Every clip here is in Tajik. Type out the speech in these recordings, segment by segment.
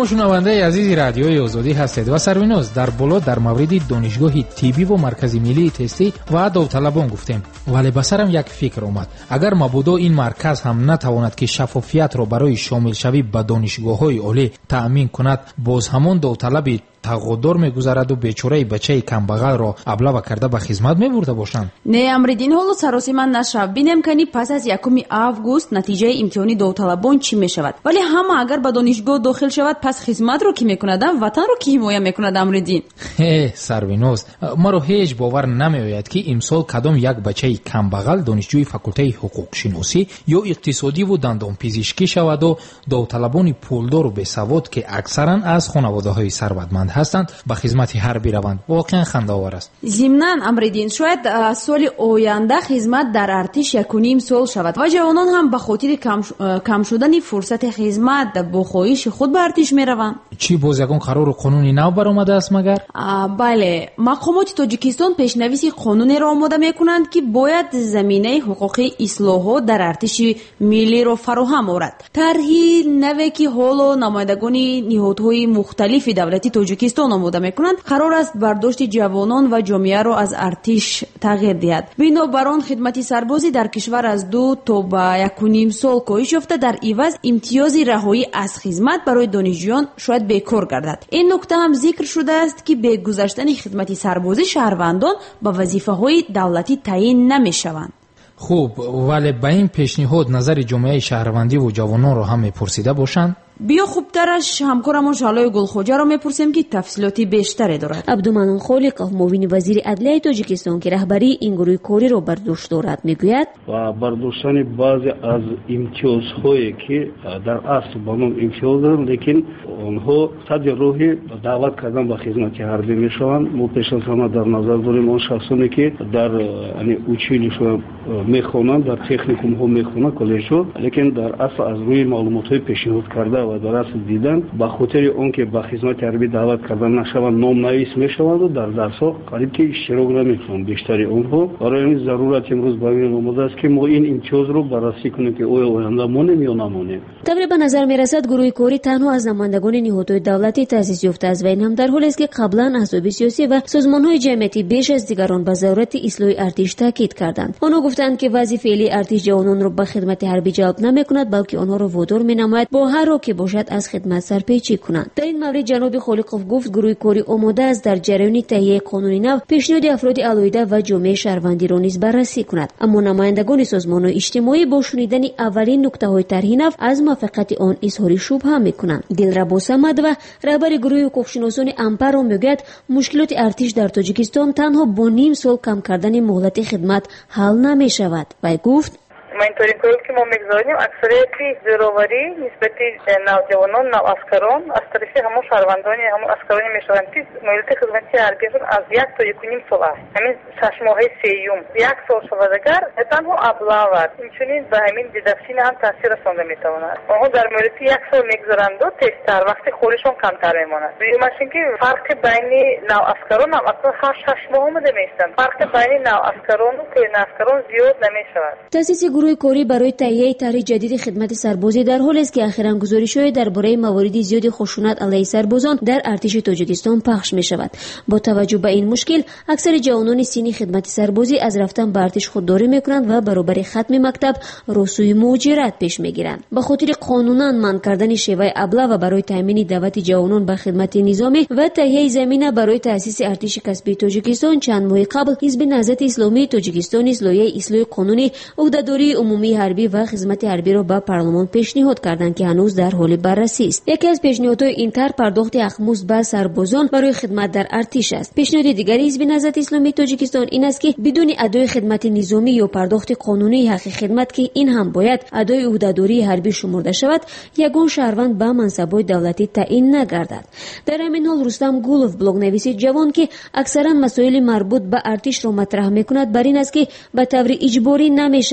шунавандаи азизи радиои озодӣ ҳастед ва Сарвиноз дар боло дар мавриди донишгоҳи тиббӣ ва маркази миллии тестӣ ва давталабон гуфтем, вале ба сарам як фикр омад. Агар мабодо ин марказ ҳам натавонад ки шаффофиятро барои шомилшавӣ ба донишгоҳҳои олӣ таъмин кунад, боз ҳамон давталаби тағодор мегузараду бечораи бачаи камбағалро аблава карда ба хизмат мебурда бошанд. Не Амриддин, ҳоло саросима нашав. Бинем кани пас аз 1 август натиҷаи имтиҳони давталабон чӣ мешавад. Вале ҳама агар ба донишгоҳ дохил шавад, пас хизматро ки мекунад, ватанро ки ҳимоя мекунад. Амриддин, Сарвиноз, маро ҳеҷ бовар намеояд ки имсол кадом як бачаи камбағал донишҷӯи факултаи ҳуқуқшиносӣ ё иқтисодиву дандонпизишкӣ шаваду давталабони пулдору бесавод ки аксаран аз хонаводаҳои сарватманд ҳастанд ба хизмати ҳарбӣ раванд. Воқеан хандаовар аст. зимнан Амриддин, шояд соли оянда хизмат дар артиш 1.5 сол шавад ва ҷавонон ҳам ба хотири кам шудани фурсати хизмат бо хоҳиши худ ба артиш мераванд. Чӣ боз ягон қарору қонуни нав баромадааст магар? Бале, мақомоти Тоҷикистон пешнависи қонунеро омода мекунанд ки бояд заминаи ҳуқуқи ислоҳот дар артиши миллиро фароҳам орад. тарҳи наве ки ҳоло намояндагони ниҳодҳои мухталифи давлати Тоҷикистон омода мекунанд, қарор аст бардошти ҷавонон ва ҷомеаро аз артиш тағйир диҳад. Бинобар он хидмати сарбозӣ дар кишвар аз 2 то ба 1.5 сол коҳиш ёфта, дар иваз имтиёзи раҳоӣ аз хизмат барои донишҷӯён шояд бекор гардад. ин нукта ҳам зикр шудааст ки бе гузаштани хидмати сарбозӣ шаҳрвандон ба вазифаҳои давлатӣ таъин намешаванд. хуб, вале ба ин пешниҳод назари ҷомеаи шаҳрвандиву ҷавононро ҳам мепурсида бошанд? биё хубтараш ҳамкорамон Шалои Гулхоҷаро мепурсем ки тафсилоти бештаре дорад. Абдуманон Холиқов, муовини вазири адлияи Тоҷикистон ки раҳбарии ин гурӯҳи кориро бар дӯш дорад, мегӯяд: ва бардоштани баъзе аз имтиёзҳое ки дар асл ба ном имтиёз доранд, лекин онҳо садди роҳи даъват кардан ба хизмати ҳарбӣ мешаванд. мо пеш аз ҳама дар назар дорем он шахсоне ки дар училишҳо мехонанд, дар техникумҳо мехонанд, коллеҷҳо, лекин дар асл аз рӯи маълумотҳои пешниҳод карда ва дар асл дидан ба хотири он ки ба хизмати ҳарбӣ даъват карда нашаванд, номнавис мешаванду дар дарсҳо қариб ки иштирок намекунанд бештари онҳо. барои ин зарурат имрӯз ба мин омодаст ки мо ин имтиёзро баррасӣ кунем ки оё оянда монем ё намонем. тавре ба назар мерасад гурӯҳи кори танҳо аз намояндагони ниҳодҳои давлатӣ таъсис ёфтааст ва ин ҳам дар ҳоле аст ки қаблан аҳзоби сиёсӣ ва созмонҳои ҷамъиятӣ беш аз дигарон ба зарурати ислоҳи артиш таъкид карданд. онҳо гуфтанд ки вазъи феълии артиш ҷавононро ба хидмати ҳарбӣ ҷалб намекунад, балки онҳоро водор менамояд бо ҳар роҳ ки бошад аз хидмат сарпечӣ кунанд. дар ин маврид ҷаноби Холиқов гуфт гурӯҳи кори омода аст дар ҷараёни таҳияи қонуни нав пешниҳоди афроди алоҳида ва ҷомеаи шаҳрвандиро низ баррасӣ кунад. аммо намояндагони созмонҳои иҷтимоӣ бо шунидани аввалин нуктаҳои тарҳи нав аз муваффақияти он изҳори шубҳа мекунанд. Дилрабо Самадова, раҳбари гурӯҳи ҳуқуқшиносони Ампаро, мегӯяд мушкилоти артиш дар Тоҷикистон танҳо бо ним сол кам кардани муҳлати хидмат ҳал намешавад. вай гуфт: мониторинговое ки мо мегзорем, аксарияти зӯроварӣ нисбати навҷавонон, наваскарон аз тарафи ҳамон шаҳрвандони ҳамон аскароне мешаванд ки муҳлати хизмати ҳарбияшон аз 1 то 1.5 сол аст. ҳамин 6 моҳаи сеюм 1 сол шавад агар танҳо аблавад, инчунин ба ҳамин дидаксина ҳам таъсир расонда метавонад. онҳо дар муҳлати 1 сол мегзаранду тезтар, вақти холишон камтар мемонад. бимашин ки фарқи байни наваскарон ҳам аксар 6 моҳ омада меистанд. фарқи байни наваскарону пенаваскарон зиёд намешавад. таъсиси гурӯҳи кори барои таҳияи тарҳи ҷадиди хидмати сарбозӣ дар ҳоле аст ки ахиран гузоришҳое дар бораи мавориди зиёди хушунат алайҳи сарбозон дар артиши Тоҷикистон пахш мешавад. бо таваҷҷӯҳ ба ин мушкил, аксари ҷавонони синни хидмати сарбозӣ аз рафтан ба артиш худдорӣ мекунанд ва баробари хатми мактаб росӯи муҳоҷират пеш мегиранд. ба хотири қонунан манъ кардани шеваи аблава барои таъмини даъвати ҷавонон ба хидмати низомӣ ва таҳияи замина барои таъсиси артиши касбии Тоҷикистон, чанд моҳи қабл ҳизби наҳзати исломии Тоҷикистон низ лоиҳаи ислоҳи қонунӣ уҳдадории умумии ҳарбӣ ва хизмати ҳарбиро ба парлумон пешниҳод карданд ки ҳанӯз дар ҳоли баррасӣ аст. яке аз пешниҳодҳои ин тар пардохти ахмузд ба сарбозон барои хидмат дар артиш аст. пешниҳоди дигари ҳизби наҳзати исломии Тоҷикистон ин аст ки бидуни адои хидмати низомӣ ё пардохти қонунии ҳаққи хидмат ки ин ҳам бояд адои уҳдадории ҳарбӣ шумурда шавад, ягон шаҳрванд ба мансабҳои давлатӣ таъин нагардад. дар ҳамин ҳол Рустам Гулов, блогнависи ҷавон ки аксаран масоили марбут ба артишро матраҳ мекунад, бар ин аст ки ба таври иҷборӣ намешавад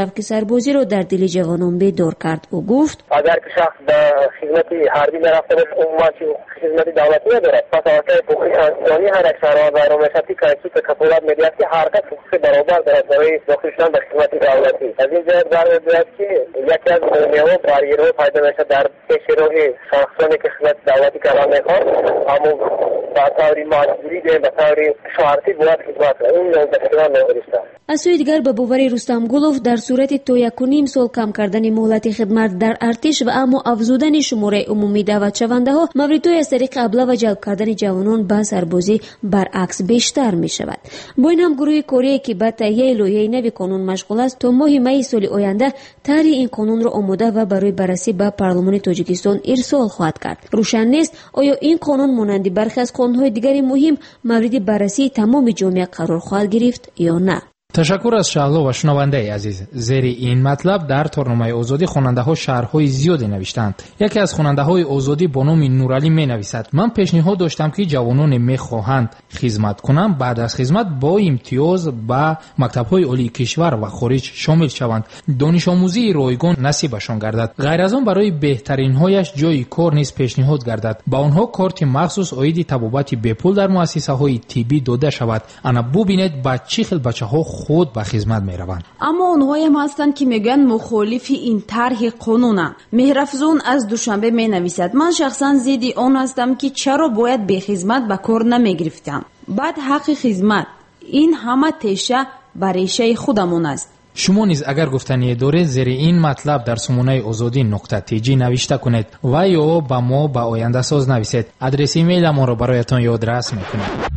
شوق سربازی را در دل جوانان بیدار کرد. او گفت اگر که شخص به خدمت حربی نرفته باشه عموما خدمت دولتی ندارد، پس واقعا حقوق انسانی هر یک شهروند در مملکتی که کفالت می‌دهد که هر کس حقوق برابر دارد برای داخل شدن به خدمت دولتی. از این جهت برمی‌آید که یکی از مهم‌ها بریرها پیدا میشه در پیش راه شخصانی که خدمت دولتی کردن می‌خواد، اما به طور مجبوری به طور شرطی باید خدمت کنند. این نوبتی‌ها نوشته. از سوی دیگر به باور رستم گلوف در صورت تا 1.5 سال کم کردن مهلت خدمت در ارتش و اما افزودن شماره عمومی دعوت شونده ها، موردی از طریق ابله و جلب کردن جوانان به سربازی برعکس بیشتر می شود. با این هم گروه کره که به تهیه لایحه نوی قانون مشغول است تا ماه می سال آینده طرح این قانون را آماده و برای بررسی به پارلمان تاجیکستان ارسال خواهد کرد. روشن نیست آیا این قانون مانند برخی از قانون‌های دیگر مهم مورد بررسی تمام جامعه قرار خواهد گرفت یا نه. تشکر از شهلا و شنونده عزیز. زیر این مطلب در تورنمای آزادی خواننده ها شعرهای زیادی نوشتند. یکی از خواننده های آزادی با نام نورعلی می نویسد: من پیشنهاد داشتم که جوانان می خواهند خدمت کنند بعد از خدمت با امتیاز به مکتب های عالی کشور و خارج شامل شوند، دانش آموزی رایگان نصیبشان گردد. غیر از آن برای بهترین هایش جای کار نیز پیشنهاد گردد، با آنها کارت مخصوص عاید طبابت بپول در مؤسسه های طبی داده شود. انا ببینید با چه خیل بچه‌ها خود به خدمت می روند. اما اونهایی هم هستند که میگن مخالف این طرح قانونن. مهرافزون از دوشنبه می نویسد: من شخصا ضد آن هستم که چرا باید به خدمت به کار نمی گرفتم. بعد حق خدمت این همه تیشه بر ریشه خودمون است. شما نیز اگر گفتنی دارید زیر این مطلب در سمونه آزادی نقطه تیجی نوشته کنید و یا با ما با آینده ساز نویسید. آدرس ایمیل ما را برایتان یادداشت میکنیم.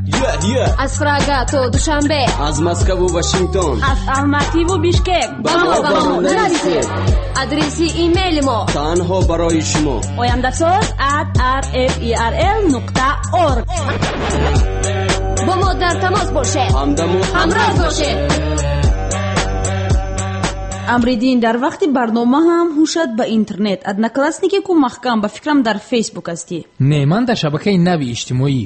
از پراگ تا دوشنبه، از مسکو و واشنگتن، از الماتی و بیشکک با ما نویسید. آدرس ایمیل ما تنها برای شما oyandasaz@rferl.org. با ما در تماس باشید، همراه باشید. امریدین در وقتی برنامه هم هوشد به اینترنت ادناکلاسنیکی که محکم به فکرم در فیسبوک هستی. نه، من در شبکه نوی اجتماعی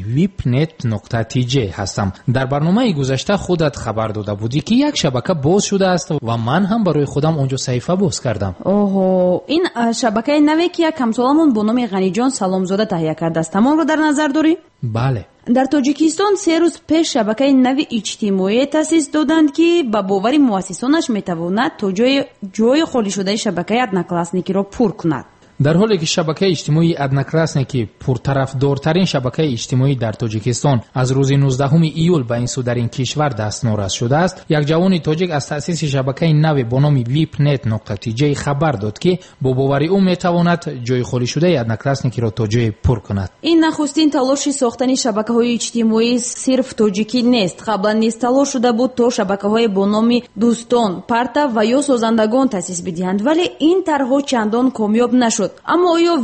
wipnet.tj هستم. در برنامه گذشته خودت خبر داده بودی که یک شبکه باز شده است و من هم برای خودم اونجا صفحه باز کردم. اوه، این شبکه نوی که یک همسالمون با نام غنیجان سلامزاده تهیه کرده است. تمام رو در نظر داری؟ بله. در تاجیکستان 3 روز پیش شبکه نوی اجتماعی تأسیس دادند که با باور مؤسسانش میتواند تا جای خالی شده شبکه ادناکلاسنیکی را پر کند. در حالی که شبکه اجتماعی ادناکلاسنیکی پرطرفدارترین شبکه اجتماعی در تاجیکستان از روز 19 ایول به این سو در این کشور دستنوراست شده است، یک جوان تاجیک از تأسیس شبکه نوی با نام wipnet.tj خبر داد که با باور او میتواند جای خالی شده ادناکلاسنیکی را تا جای پر کند. این نخستین تلاش ساختن شبکه‌های اجتماعی صرف تاجیکی نیست. قبلا نیز تلاش شده بود تا شبکه‌های با نام دوستان، پرتا و یا سازندگان تأسیس بدهند، ولی این طرح‌ها چندان کامیاب نشد. اما آیا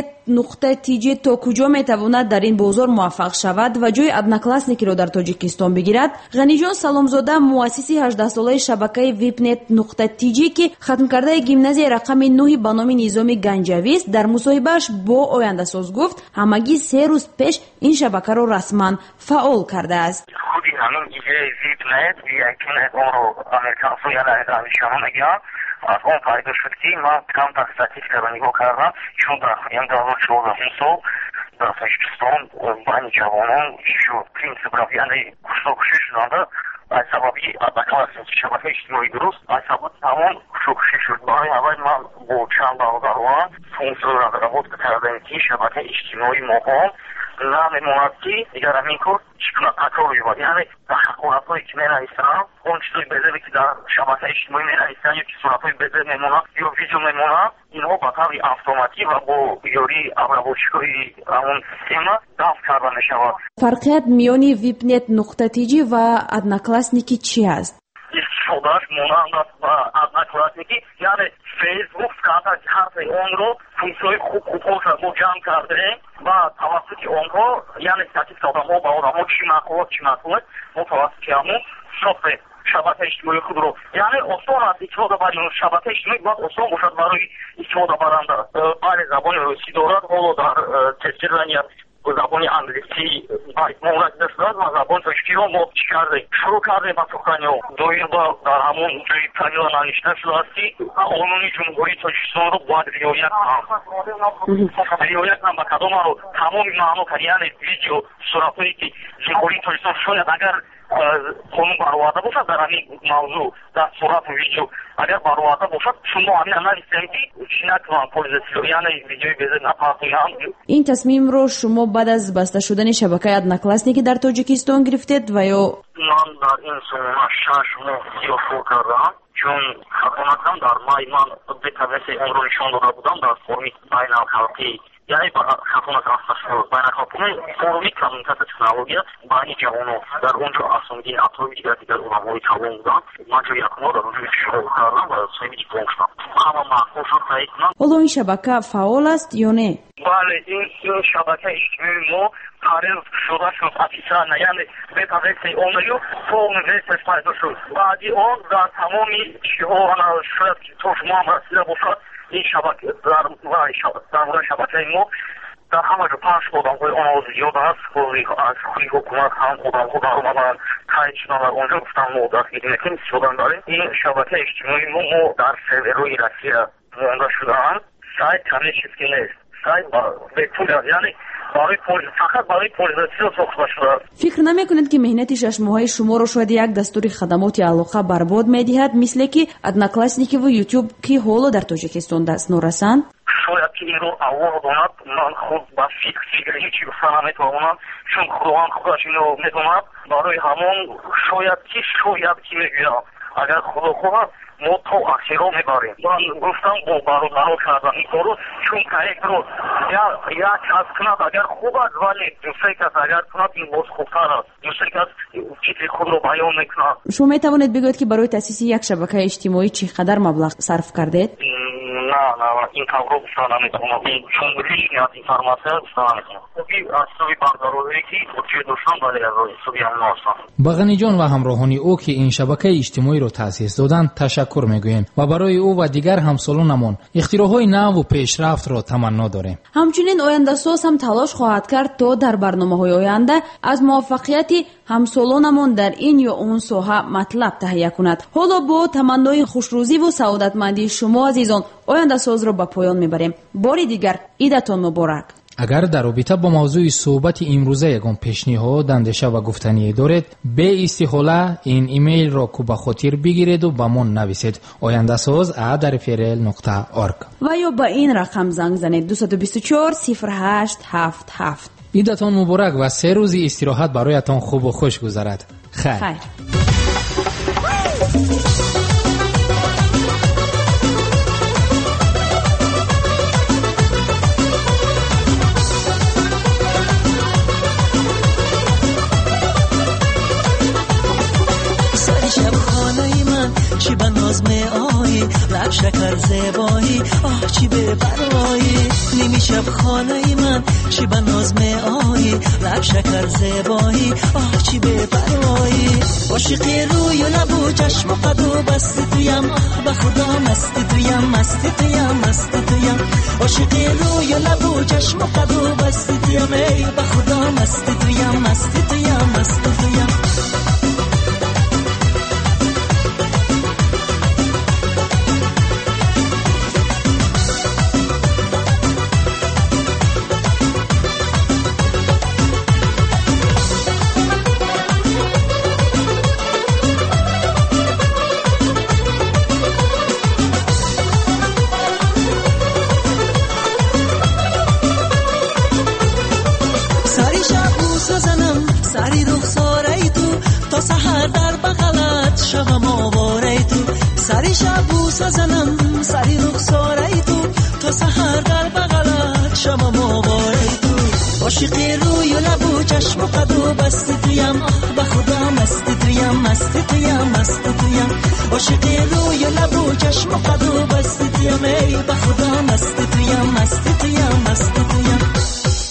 wipnet.tj تا کجا میتواند در این بازار موفق شود و جای ادناکلاسنیکی را در تاجیکستان بگیرد؟ غنیجان سلامزاده مؤسس 18 ساله شبکه wipnet.tj که ختم کرده گیمنازی رقم 9 به نام نظام گنجوی است، در مصاحبهش با آینده ساز گفت همگی 3 روز پیش این شبکه را رسما فعال کرده است. خودی همین ایده wipnet یکن اون رو امریکا سویانه دانشجویان میگن از اون پیدا شد که من کم تا استاتیستیکا رو نگاه کردم، چون در این دور 14 سال در تاجیکستان بین جوانان شو پرینسیپ را یعنی کشته شدند از سببی ادناکلاسنیکی شبکه اجتماعی درست از سبب تمام کشته شد. برای اول من با چند برادران فونکسیون را رابط کردم که شبکه اجتماعی مقام نمی‌ماند که دیگر همین کار چیکار تکراری بود. یعنی تحقیقاتی که می‌نویسم اون چیزی بذاری که در شبکه اجتماعی می‌نویسن یا که صورت‌های بذار می‌مونه یا ویدیو می‌مونه، اینها با طور اتوماتیک و با یاری ابروچکای اون سیستم دفع کرده می‌شود. فرقیت میان wipnet.tj و ادناکلاسنیکی چی است؟ استفادهش مانند است با ادناکلاسنیکی، یعنی فیسبوک کارت هر اون رو فونکسیون خوب رو جمع کرده و توسط آنها یعنی استاتیک آدم‌ها با آدم‌ها چی معقول توسط همون ساخت شبکه اجتماعی خود رو، یعنی آسان است استفاده برای اون شبکه اجتماعی باید آسان باشد برای استفاده برنده. بله زبان روسی دارد، حالا در تسجیل забони английский мурад дастад ва забон точкиро мо чӣ кардем шурӯъ кардем ба суханиҳо доиба дар ҳамон ҷои правила навишта шудааст ки қонуни ҷумҳурии тоҷикистонро бояд риоят кунанд. риоят кунанд ба кадомаро тамоми маъно кар яъне видео суратҳое ки ҷумҳурии тоҷикистон шояд агар қонун бароварда бошад дар ҳамин мавзӯъ дар сурату видео агар бароварда бошад шумо ҳамин нависем ки чӣ накунанд полизиятсиё яъне видеои безед напарсоянд. ин тасмимро шумо баъд аз баста шудани шабакаи одноклассники дар тоҷикистон гирифтед ва ё ман дар ин сомона 6 моҳ зиёд кор кардам чун хатонатам дар май ман бетавеси онро нишон дода будам дар форуми байналхалқӣ яъне хатонат рафташуд байналхалқии форуми коммуникация технология байни ҷавонот дар онҷо асомидин атоби дигар уламои калон буданд ман ҷои якумо дар онҷо шуғул кардам ва соҳиби диплом шудам ҳама маҳсулшон таҳия кунам. ҳоло ин шабака фаъол аст ё не? бале ин шабакаи иҷтимоии мо тарел шуда шуд официально яъне бетавеси онаю то университет пайдо шуд. баъди он дар тамоми ҷиҳо шояд то шумо ҳам расида бошад ин шабака дар бораи шабакаи мо дар ҳама ҷо пахш одамҳои он зиёд аст аз худи ҳукумат ҳам одамҳо дар омаданд қайд шудан дар онҷо гуфтанд мо дар хидмати истифода мебарем. ин шабакаи иҷтимоии мо дар серверҳои Россия монда шудаанд. сайт каме чизки нест. сайт бепул аст яъне фақат барои полизиатсиё сохта шудааст. фикр намекунед ки меҳнати 6 моҳаи шуморо шояд як дастури хадамоти алоқа барбод медиҳад мисле ки одноклассники ва ютуб ки ҳоло дар тоҷикистон дастнӯ расанд? шояд ки инро аллоҳ донад ман худ ба фикри ҳеҷ гуфта наметавонам чун худованд худаш инро медонад. барои ҳамон шояд ки мегӯям агар худо хоҳад мо то ахиро мебарем. ман гуфтам бо бародаро кардам ин корро чун проектро як кас кунад агар хуб аст вале дусре кас агар кунад ин боз хубтар аст. дусре кас фикри худро баён мекунад. шумо метавонед бигӯед ки барои таъсиси як шабакаи иҷтимоӣ чӣ қадар маблағ сарф кардед? на ин тавро гуфта наметавонам чун лишняя информация гуфта наметавонам. аз суби бародарое ки ҷо доштам вале аз суби ҳамон ҳастам. ба ғаниҷон ва ҳамроҳони ӯ ки ин шабакаи иҷтимоиро таъсис доданд ташаккур мегӯем ва барои ӯ ва дигар ҳамсолонамон ихтироъҳои наву пешрафтро таманно дорем. ҳамчунин ояндасоз ҳам талош хоҳад кард то дар барномаҳои оянда аз муваффақияти ҳамсолонамон дар ин ё он соҳа матлаб таҳия кунад. ҳоло бо таманнои хушрӯзиву саодатмандии шумо азизон ояндасозро ба поён мебарем. бори дигар идатон муборак. агар дар робита бо мавзӯи суҳбати имрӯза ягон пешниҳод андеша ва гуфтание доред беистиҳола ин имейлро ку ба хотир бигиреду ба мон нависед oyandasoz@frl.org ва ё ба ин рақам занг занед 224 0877. идатон муборак ва 3 рӯзи истироҳат бароятон хубу хуш гузарад. хайр. چی به ناز می آیی لب شکر زیبایی آه چی به پروایی نیمی شب خانه من چی به ناز می آیی لب شکر زیبایی آه چی به پروایی عاشقی روی و لب و چشم و قد و بست تویم به خدا مست تویم مست تویم مست تویم عاشقی روی و لب و چشم و قد و بست تویم ای به خدا مست تویم مست تویم مست تویم زنم سری رخساره تو تا سحر در بغلت شما مباره تو عاشقی روی و لب و چشم و قد و بست تویم به خدا مست تویم مست تویم مست تویم عاشقی روی و لب و چشم و قد و بست تویم ای به خدا مست تویم مست تویم مست تویم